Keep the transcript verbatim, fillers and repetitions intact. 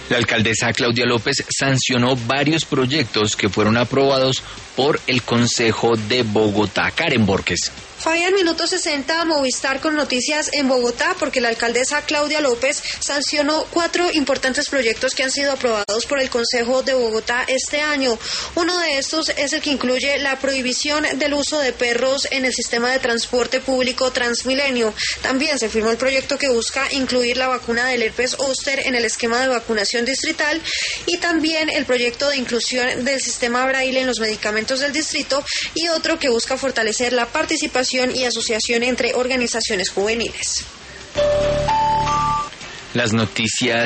La alcaldesa Claudia López sancionó varios proyectos que fueron aprobados por el Consejo de Bogotá. Karen Borges. Fabián, minuto sesenta, Movistar con noticias en Bogotá, porque la alcaldesa Claudia López sancionó cuatro importantes proyectos que han sido aprobados por el Consejo de Bogotá este año. Uno de estos es el que incluye la prohibición del uso de perros en el sistema de transporte público Transmilenio. También se firmó el proyecto que busca incluir la vacuna del herpes zóster en el esquema de vacunación distrital y también el proyecto de inclusión del sistema braille en los medicamentos del distrito y otro que busca fortalecer la participación y asociación entre organizaciones juveniles. Las noticias